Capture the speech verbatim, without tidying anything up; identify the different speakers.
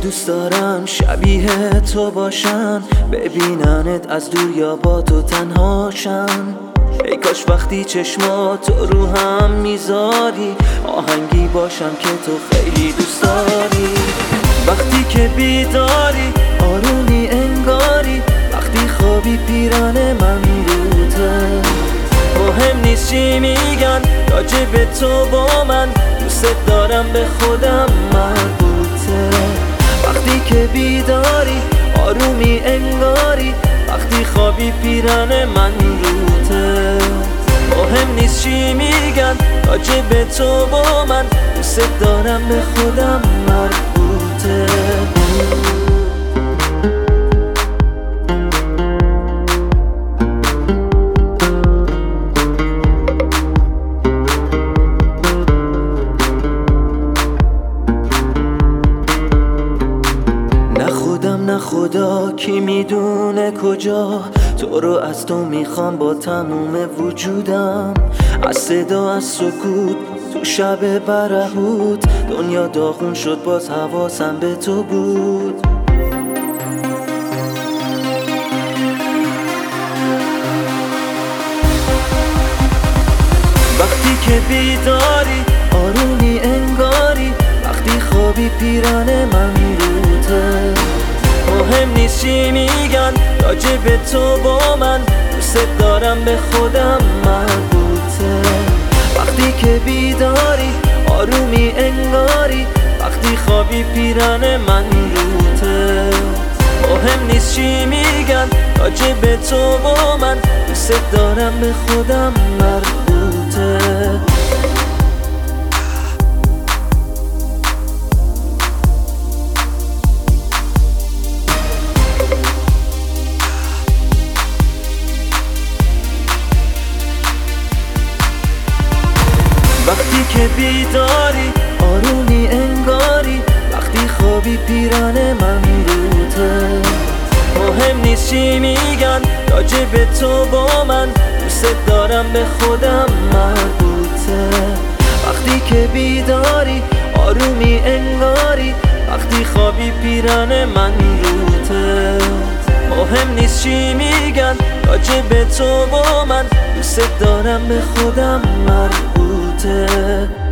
Speaker 1: دوست دارم شبیه تو باشن، ببیننت از دور یا با تو تنهاشن. ای کاش وقتی چشماتو رو هم میذاری آهنگی باشم که تو خیلی دوست داری. وقتی که بیداری آرومی انگاری، وقتی خوابی پیران من روته. مهم نیست چی میگن راجع به تو با من، دوست دارم به خودم مربوطه. وقتی که بیداری آرومی انگاری، وقتی خوابی پیران من روته. مهم نیست چی میگن راجع به تو با من، دوست دارم به خودم مربوطه. نه خدا کی میدونه کجا، تو رو از تو میخوام با تموم وجودم. از صدا از سکوت تو شب برهوت، دنیا داغون شد باز حواسم به تو بود. وقتی که بیداری آرومی انگاری، وقتی خوابی پیران من روته. مهم نیست چی میگن راجع به تو با من، دوست دارم به خودم مربوطه. وقتی که بیداری آرومی انگاری، وقتی خوابی پیران من روته. مهم نیست چی میگن راجع به تو با من، دوست دارم به خودم مربوطه. وقتی که بیداری آرومی انگاری، وقتی خوابی پیران من روته. مهم نیست چی میگن راجع به تو با من، دوست دارم به خودم مربوطه. وقتی که بیداری آرومی انگاری، وقتی خوابی پیران من روته. مهم نیست چی میگن راجع به تو با من، دوست دارم به خودم مربوطه.